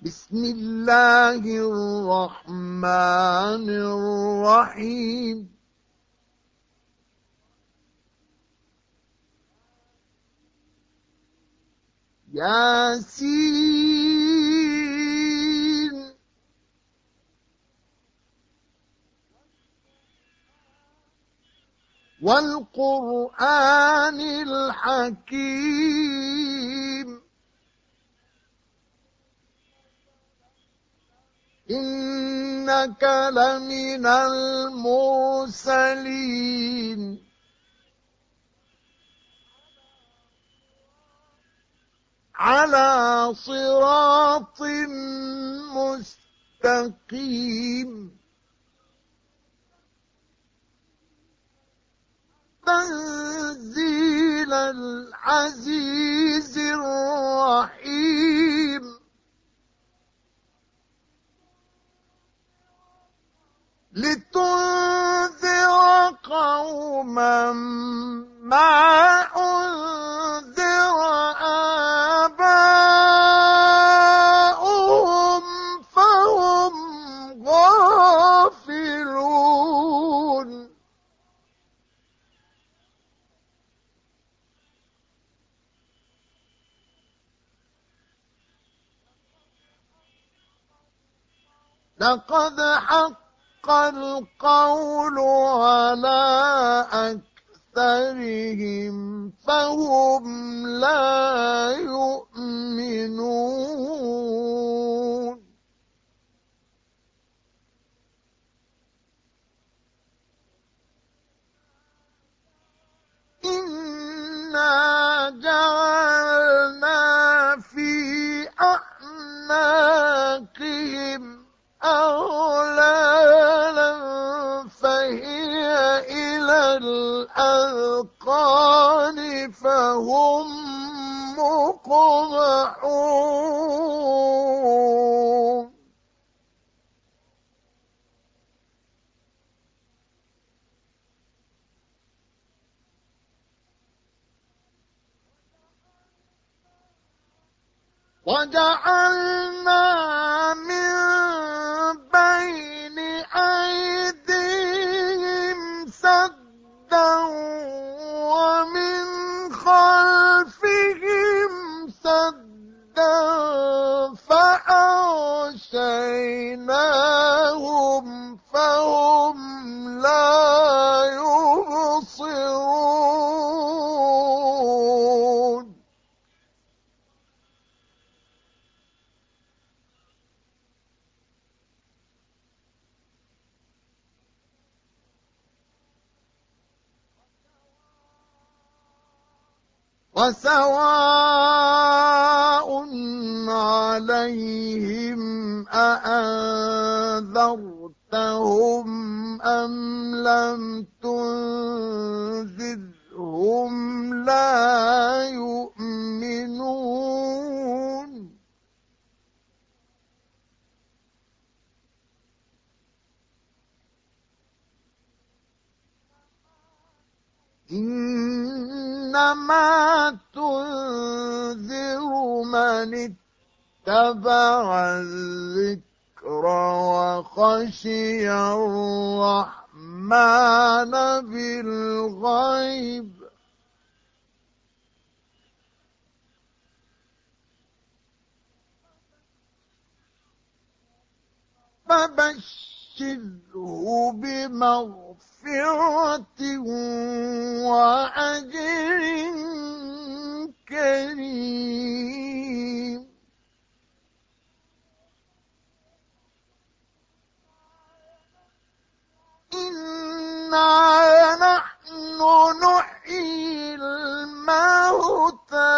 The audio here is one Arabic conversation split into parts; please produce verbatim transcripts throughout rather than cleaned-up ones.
بسم الله الرحمن الرحيم ياسين والقرآن الحكيم إنك لمن المرسلين على صراط مستقيم تنزيل العزيز الرحيم لتنذر قوما ما أنذر آباؤهم فهم غافلون لقد حق القول على أكثرهم فهم لا يؤمنون إنا جعلنا في أعناقهم أغلالا فهي إلى الأذقان فهم مقمحون وجعلنا من بين أيديهم سدا ومن خلفهم سدا فأغشيناهم فهم لا يبصرون وسواء عليهم أأنذرتهم أم لم تنذرهم لا يؤمنون إنما تنذر من اتبع الذكر وخشي الرحمن بالغيب فبشره بمغفرة وأجر كريم إنا نحن نحيي الموتى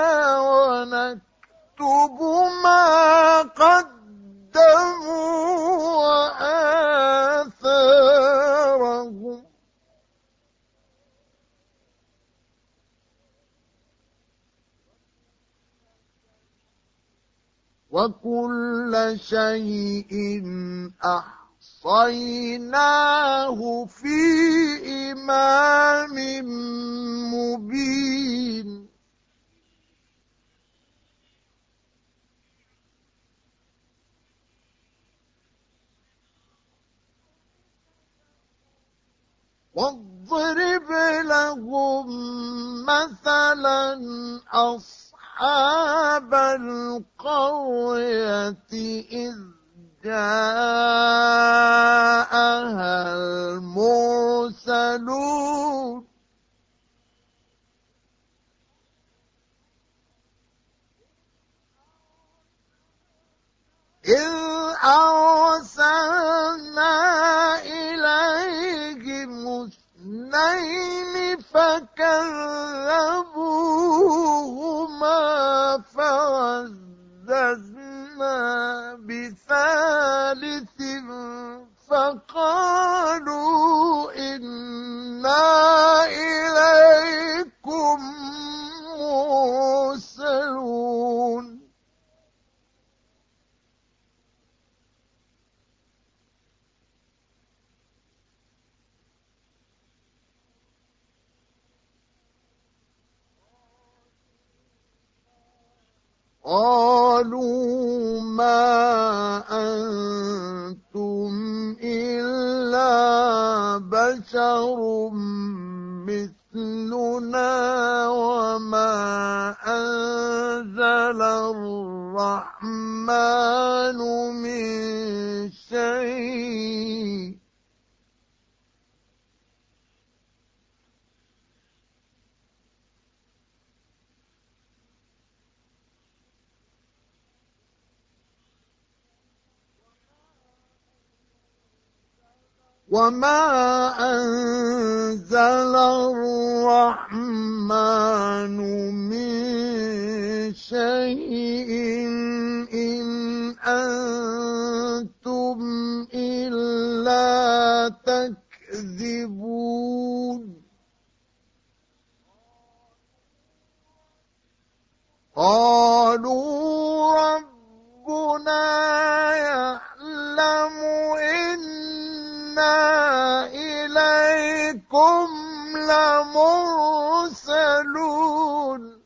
ونكتب ما قدموا وآثارهم وكل شيء أحصيناه في إمام مبين واضرب لهم مثلا أصحاب القرية إذ جاءها المرسلون إذ أرسلنا إليهم اثنين فكذبوهما فعززنا بثالث فقالوا إنا إليكم مرسلون قالوا ما أنتم إلا بشر مثلنا وما أنزل الرحمن من شيء وما أنزل الرحمن من شيء إن أنتم إلا تكذبون قالوا ربنا يعلم إنا إليكم لمرسلون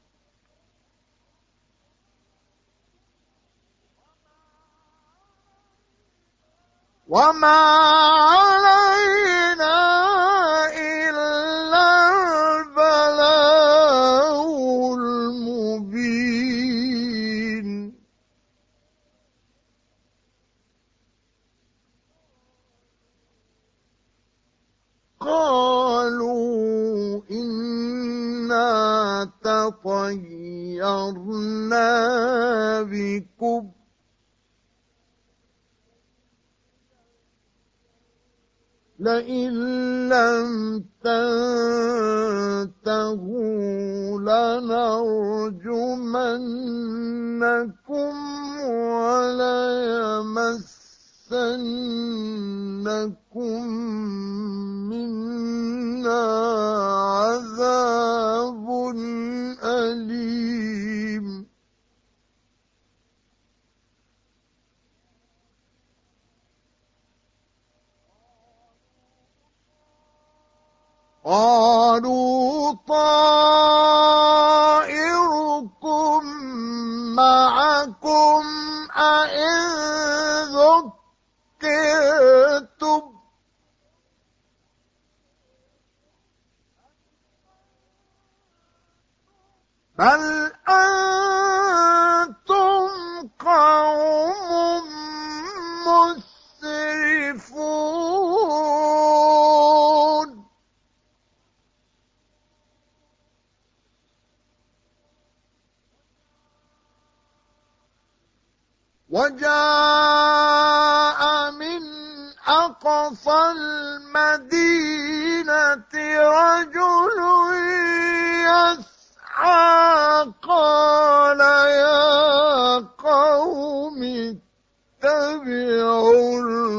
وما علينا إلا البلاغ المبين قالوا إنا تطيرنا بكم لئن لم تنتهوا لنرجمنكم وليمسنكم منا عذاب أليم قالوا طائركم معكم أئن ذكرتم بل أنتم قوم مسرفون وجاء من أقصى المدينة رجل يسعى قال يا قوم اتبعوا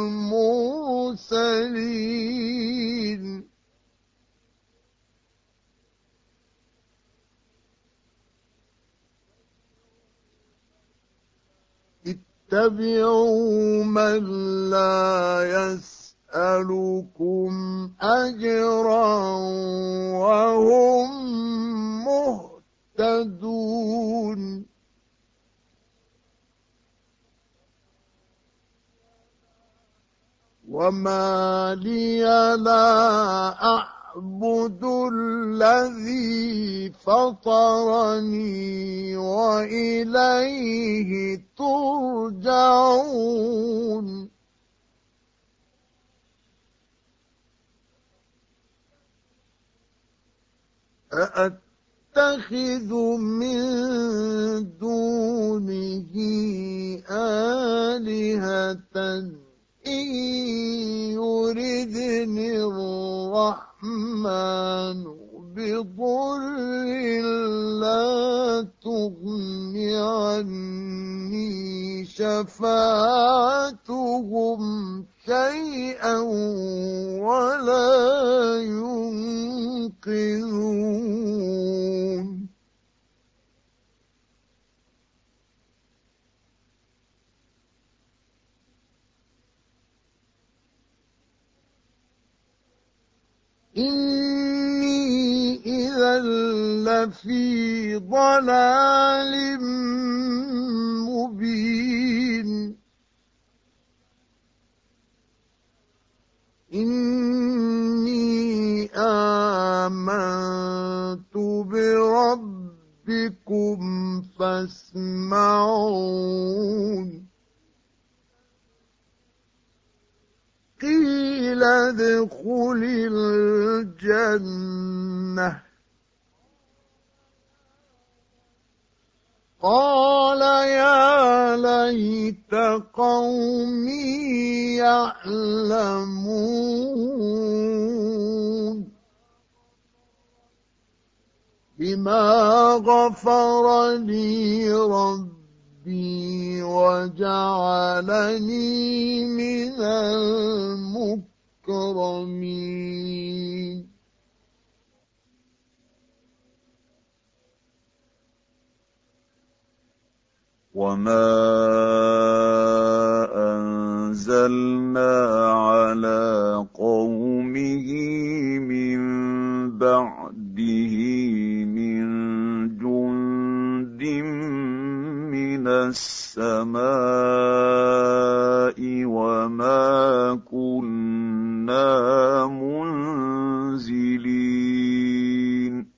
المرسلين اتبعوا من لا يسألكم أجرا وهم مهتدون وما لي لا أعبد الذي فطرني وإليه ترجعون أأتخذ من دونه آلهة إن يردني الرحمن بضر لا تغن عني شفاعتهم شيئا ولا ينقذون إني إذا لفي ضلال مبين إني آمنت بربكم فاسمعون قيل ادخل الجنة قال يا ليت قومي يعلمون بما غفر لي ربي وجعلني من المكرمين وما أنزلنا على قومه من بعده من جند من السماء وما كنا منزلين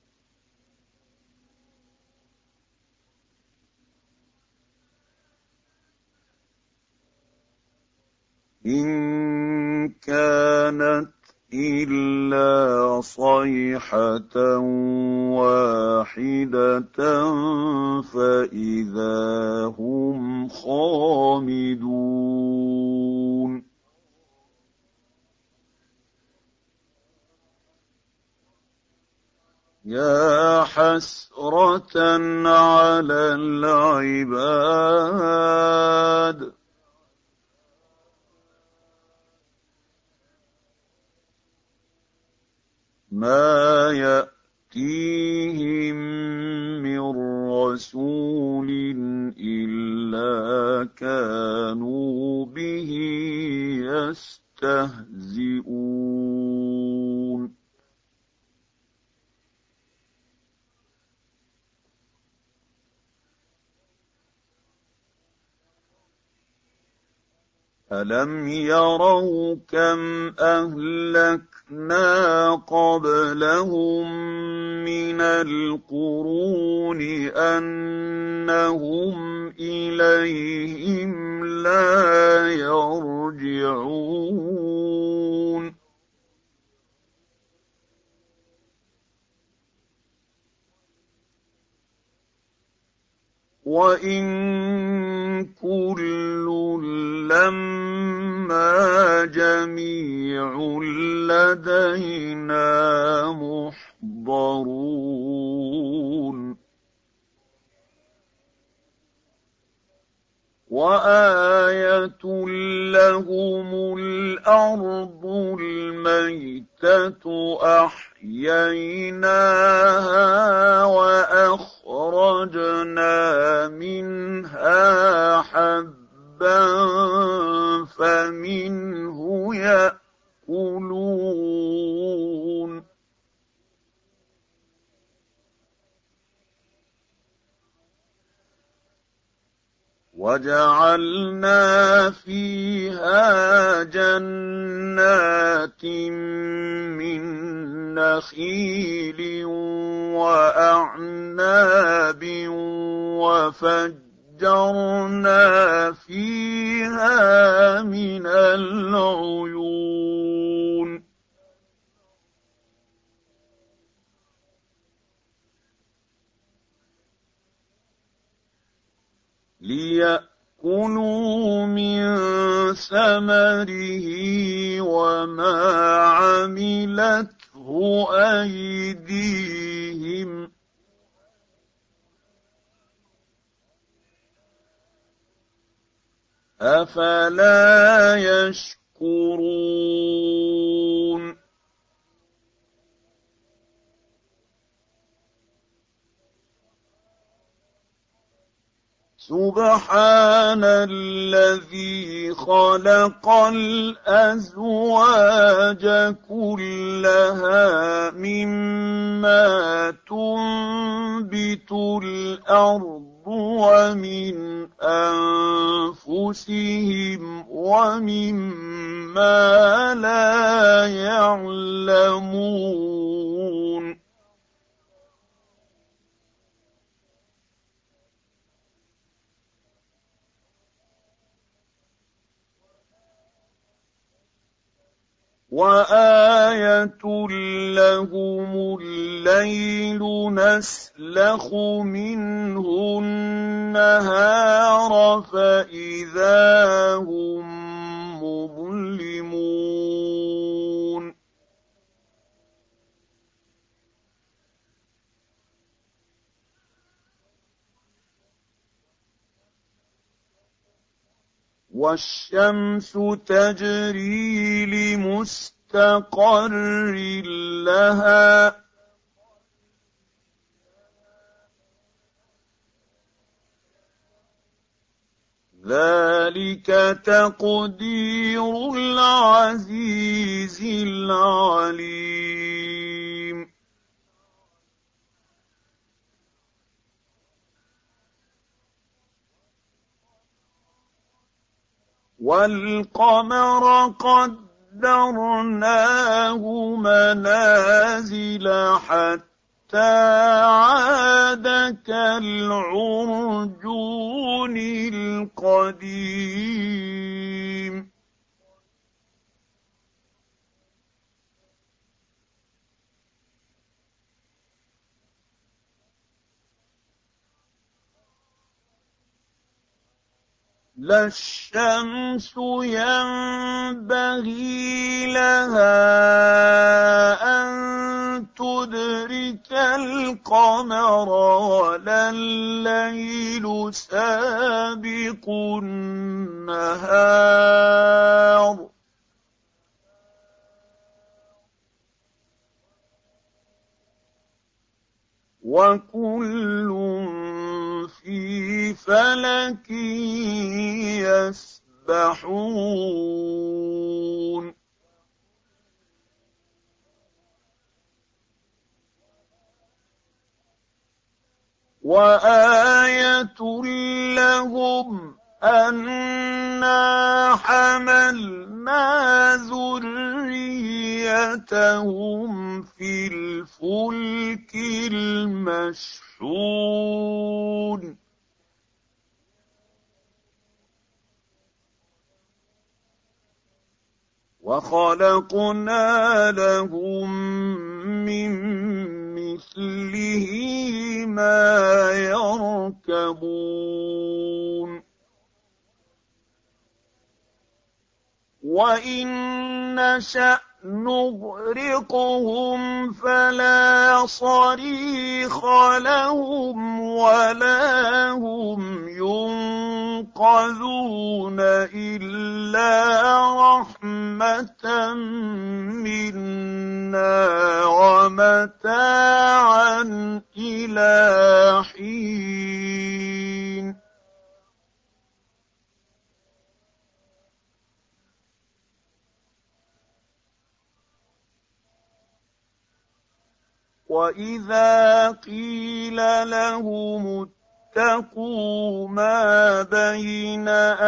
إن كانت إلا صيحة واحدة فإذا هم خامدون يا حسرة على العباد ما يأتيهم من رسول إلا كانوا به يستهزئون ألم يروا كم أهلكنا قبلهم من القرون أنهم إليهم لا يرجعون وإن كل لما جميع لدينا محضرون وآية لهم الأرض الميتة أحييناها وأخرجنا منها حبا فمنه يأكلون وَجَعَلْنَا فِيهَا جَنَّاتٍ مِّن نَّخِيلٍ وَأَعْنَابٍ وَفَجَّرْنَا فِيهَا مِنَ الْعُيُونِ لِيَأْكُلُوا مِن ثَمَرِهِ وَمَا عَمِلَتْهُ أَيْدِيهِمْ أَفَلَا يَشْكُرُونَ سُبْحَانَ الَّذِي خَلَقَ الْأَزْوَاجَ كُلَّهَا مِمَّا تُنبِتُ الْأَرْضُ وَمِنْ أَنفُسِهِمْ وَمِمَّا لَا يَعْلَمُونَ وَآيَةٌ لَّهُمُ اللَّيْلُ نَسْلَخُ مِنْهُ النَّهَارَ فَإِذَا هُم مُّظْلِمُونَ وَالشَّمْسُ تَجْرِي لِمُسْتَقَرٍّ لَّهَا ۚ ذَلِكَ تَقْدِيرُ الْعَزِيزِ الْعَلِيمِ وَالْقَمَرَ قَدَّرْنَاهُ مَنَازِلَ حَتَّىٰ عَادَ كَالْعُرْجُونِ الْقَدِيمِ لَا الشَّمْسُ يَنبَغِي لَهَا أَن تُدْرِكَ الْقَمَرَ وَلَا اللَّيْلُ سَابِقُ النَّهَارِ ۚ وَكُلٌّ فِي فَلَكٍ يَسْبَحُونَ وَآيَةٌ لَّهُمْ أَنَّا حَمَلْنَا ذُرِّيَّتَهُمْ فِي الْفُلْكِ الْمَشْحُونِ وَخَلَقْنَا لَهُم مِّن مِّثْلِهِ مَا يَرْكَبُونَ وَإِن نَّشَأْ نُغْرِقْهُمْ فَلَا صَرِيخَ لَهُمْ وَلَا هُمْ يُنقَذُونَ إِلَّا رَحْمَةً مِّنَّا وَمَتَاعًا إِلَىٰ حِينٍ وَإِذَا قِيلَ لَهُمُ واتقوا ما بين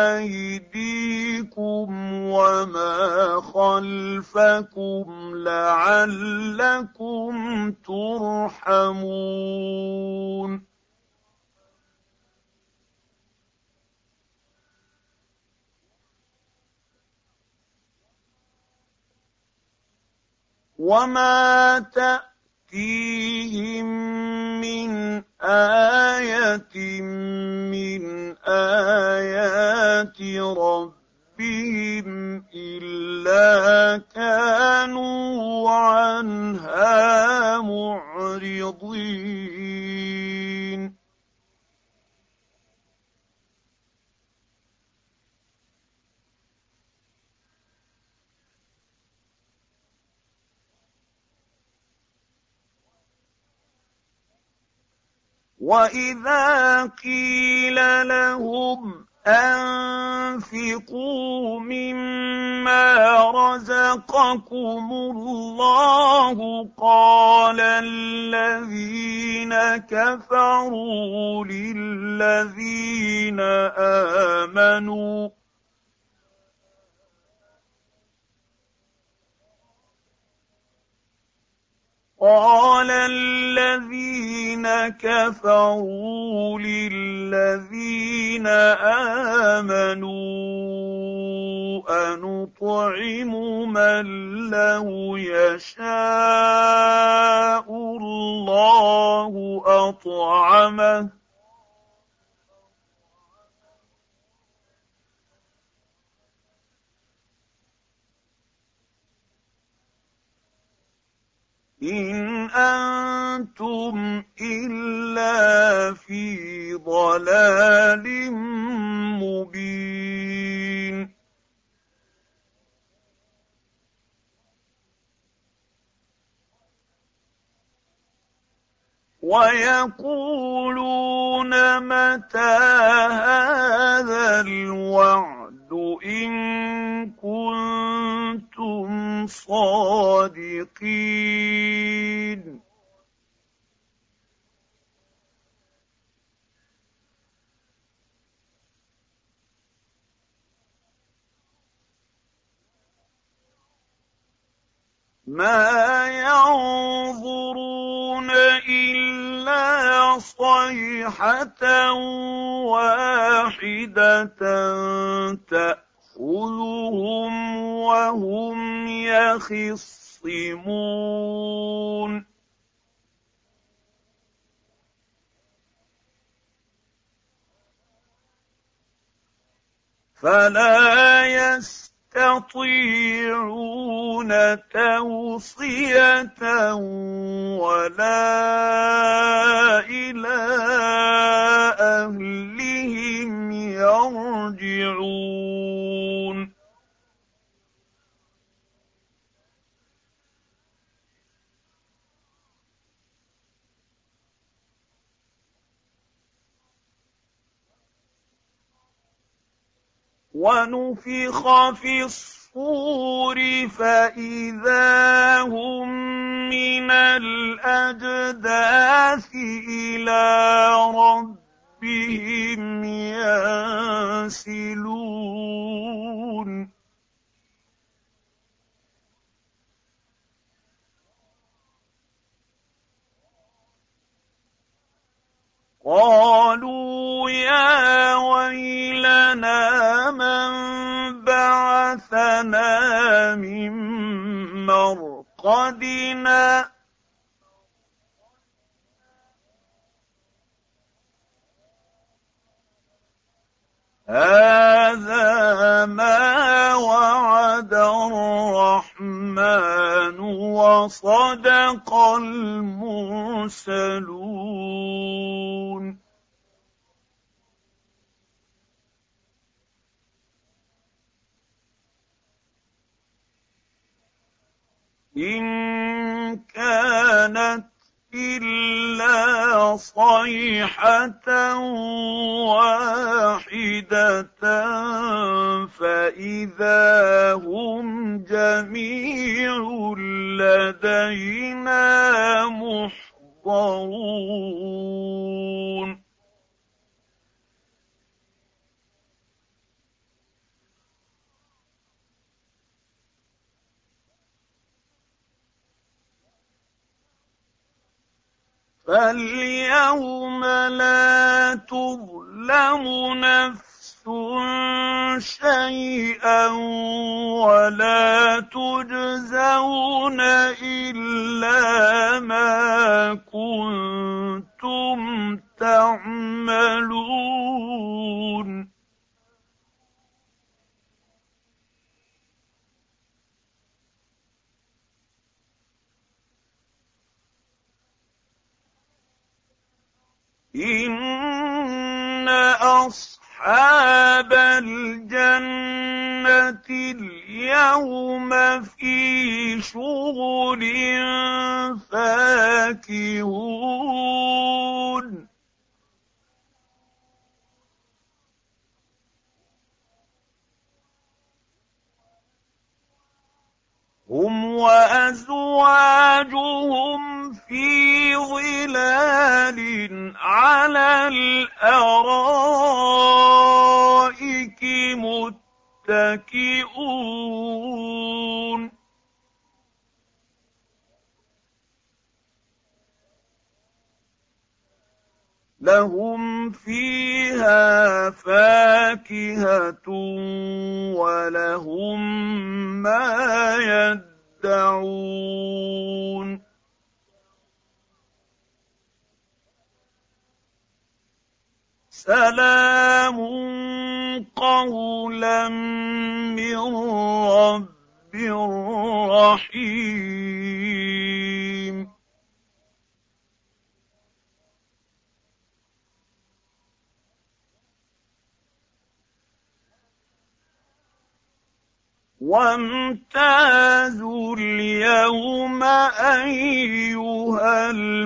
أيديكم وما خلفكم لعلكم ترحمون وما تأتيهم من آية من آيات ربهم إلا كانوا عنها معرضين وَإِذَا قِيلَ لَهُمْ أَنفِقُوا مِمَّا رَزَقَكُمُ اللَّهُ قَالَ الَّذِينَ كَفَرُوا لِلَّذِينَ آمَنُوا قال الذين كفروا للذين آمنوا أنطعم من لو يشاء الله أطعمه إن أنتم إلا في ضلال مبين ويقولون متى هذا الوعد إن كنتم صادقين ما ينظرون إلا صيحة واحدة تأخذهم وهم يخصمون فلا يستطيعون توصية ولا إلى أهلهم يرجعون ونفخ في الصور فإذا هم من الأجداث إلى ربهم ينسلون قالوا يا ويلنا من بعثنا من مرقدنا هذا ما وعد الرحمن وصدق المرسلون إن كانت إلا صيحة واحدة فإذا هم جميع لدينا محضرون فاليوم لا تظلم نفس شيئا ولا تجزون إلا ما كنتم تعملون إن أصحاب الجنة اليوم في شغل فاكهون هم وأزواجهم في ظلال على الأرائك متكئون لهم فيها فاكهة ولهم ما يدعون سلام قولا من رب رحيم وامتازوا اليوم أيها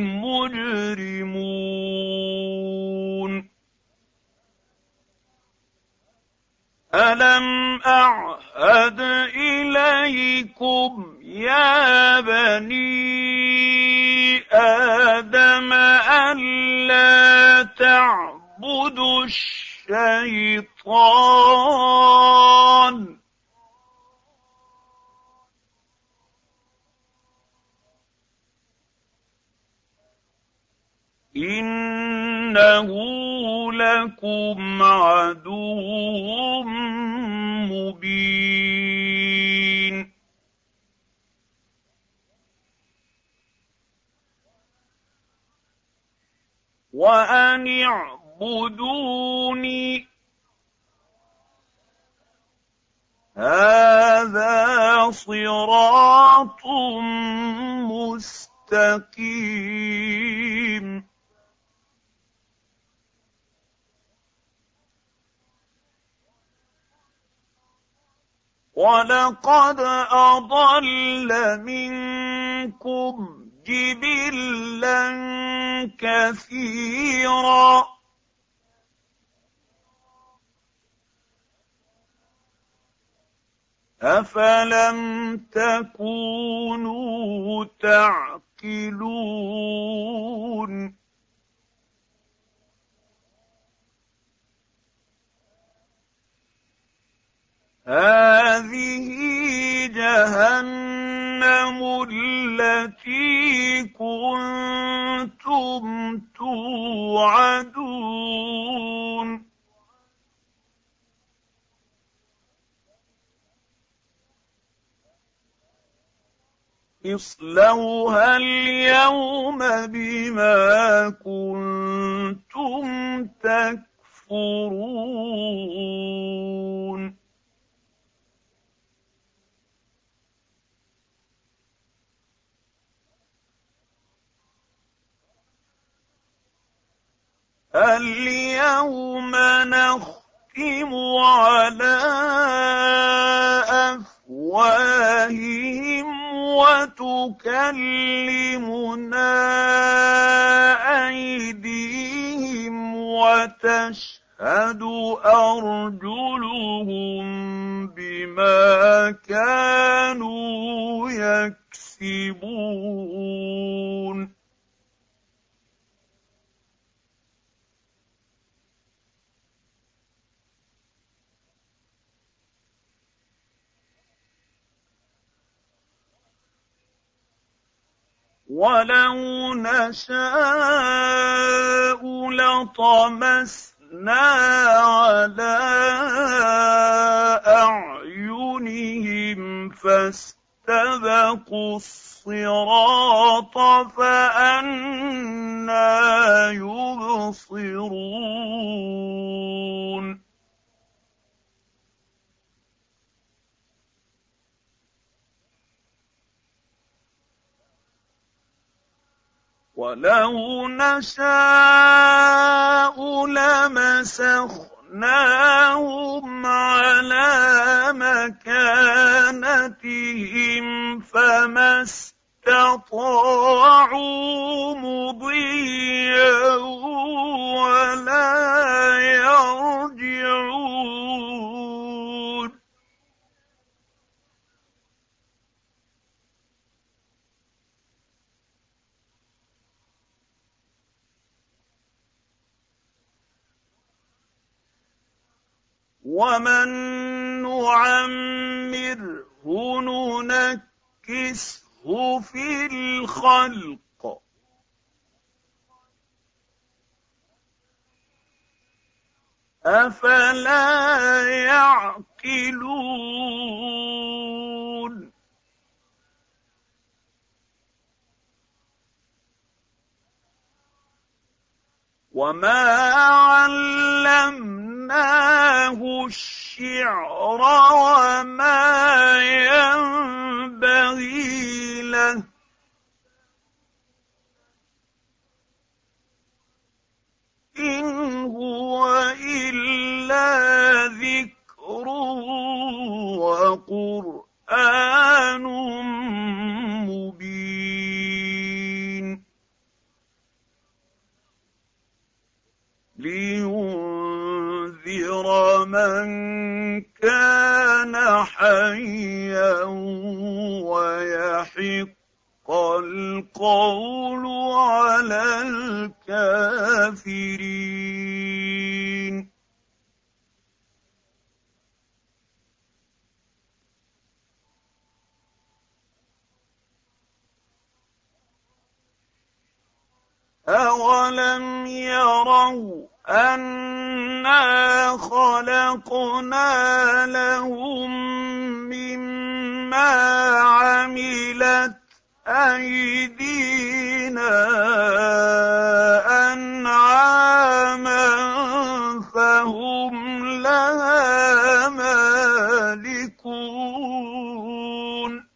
المجرمون ألم أعهد إليكم يا بني آدم ألا تعبدوا الشيطان إنه لكم عدو مبين وأن اعبدوني هذا صراط مستقيم ولقد أضل منكم جبلا كثيرا أفلم تكونوا تعقلون هذه جهنم التي كنتم توعدون اصلوها اليوم بما كنتم تكفرون اليوم نختم على أفواههم وتكلمنا أيديهم وتشهد أرجلهم بما كانوا يكسبون وَلَوْ نَشَاءُ لَطَمَسْنَا عَلَىٰ أَعْيُنِهِمْ فَاسْتَبَقُوا الصِّرَاطَ فَأَنَّىٰ يُبْصِرُونَ وَلَوْ نَشَاءُ لَمَسَخْنَاهُمْ عَلَىٰ مَكَانَتِهِمْ فَمَا اسْتَطَاعُوا مُضِيًّا وَلَا يَرْجِعُونَ وَمَن نُّعَمِّرْهُ نُنَكِّسْهُ فِي الْخَلْقِ ۖ أَفَلَا يَعْقِلُونَ وَمَا عَلَّمْنَاهُ الشِّعْرَ وَمَا يَنبَغِي لَهُ ۚ إِنْ هُوَ إِلَّا ذِكْرٌ وَقُرْآنٌ مُّبِينٌ لِيُنذِرَ مَن كَانَ حَيًّا وَيَحِقَّ الْقَوْلُ عَلَى الْكَافِرِينَ أَوَلَمْ يَرَوْا أَنَّا خَلَقْنَا لَهُم مِّمَّا عَمِلَتْ أَيْدِينَا أَنْعَامًا فَهُمْ لَهَا مَالِكُونَ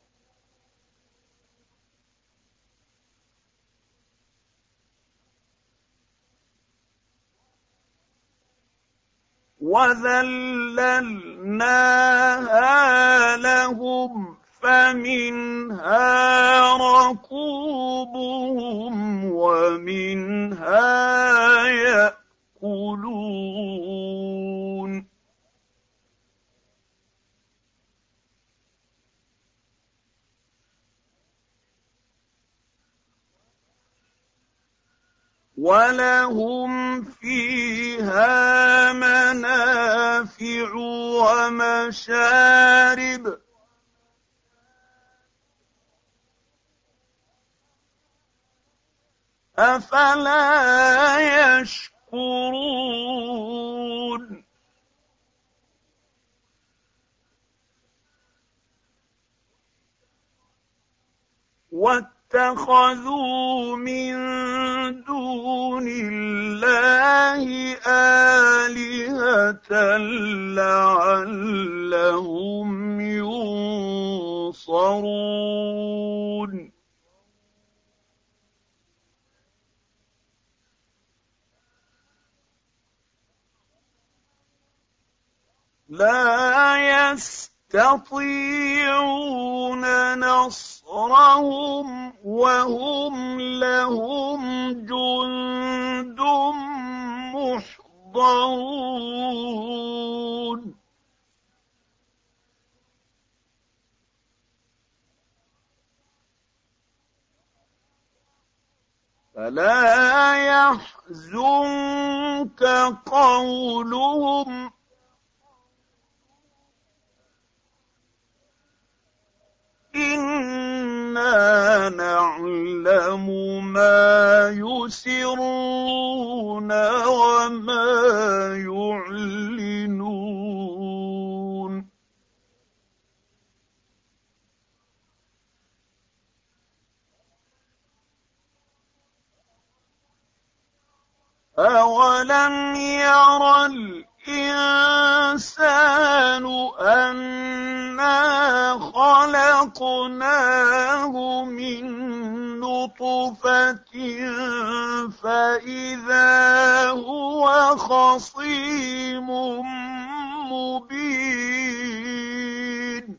وَذَلَّلْنَاهَا لَهُمْ فَمِنْهَا رَكُوبُهُمْ وَمِنْهَا يَأْكُلُونَ وَلَهُمْ فِيهَا مَنَافِعُ وَمَشَارِبُ أَفَلَا يَشْكُرُونَ وَاتَّخَذُوا مِن دُونِ اللَّهِ آلِهَةً لَّعَلَّهُمْ يُنصَرُونَ لَا يَسْتَطِيعُونَ نَصْرَهُمْ وَهُمْ لَهُمْ جُندٌ مُّحْضَرُونَ فَلَا يَحْزُنكَ قَوْلُهُمْ ۘ إِنَّا نَعْلَمُ يسرون وما يعلنون أولم ير الإنسان أنا خلقناه من نطفة فإذا هو خصيم مبين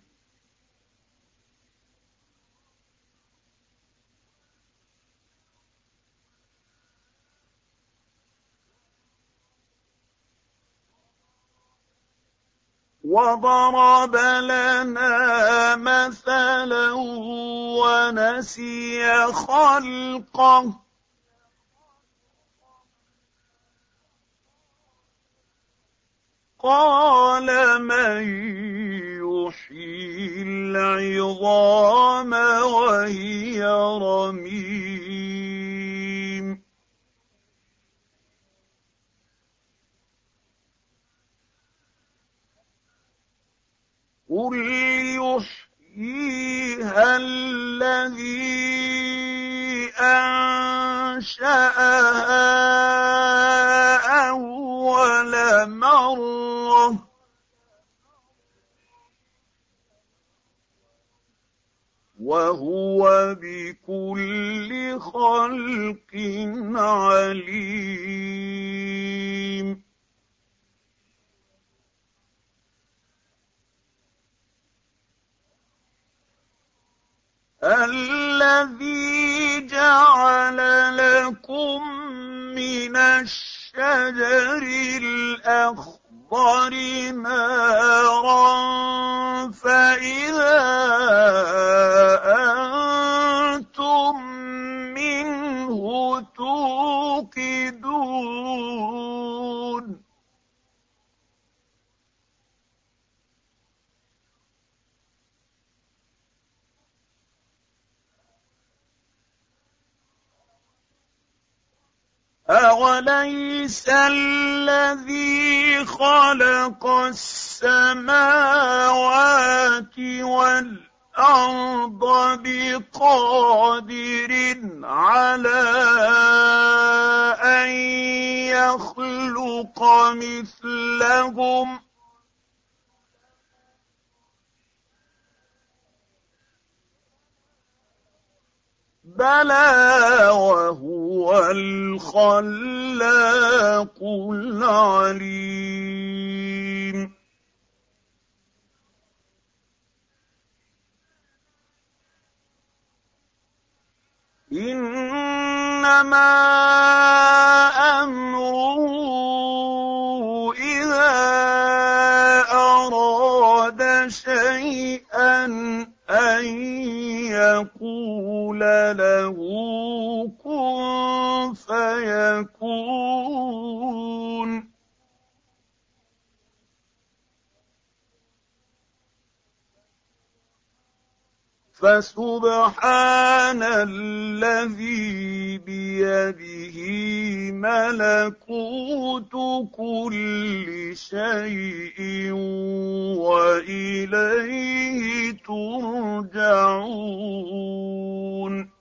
وضرب لنا مثلا ونسي خلقه قال من يحيي العظام وهي رميم قل يحييها الذي أنشأها أول مرة وهو بكل خلق عليم الذي جعل لكم من الشجر الأخضر نارا فإذا أنتم منه توقدون أوليس الذي خلق السماوات والأرض بقادر على أن يخلق مثلهم بلى وهو الخلاق العليم إنما أمره إذا أراد شيئا أن يقول له كن فيكون فسبحان الذي بيده ملكوت كل شيء وإليه ترجعون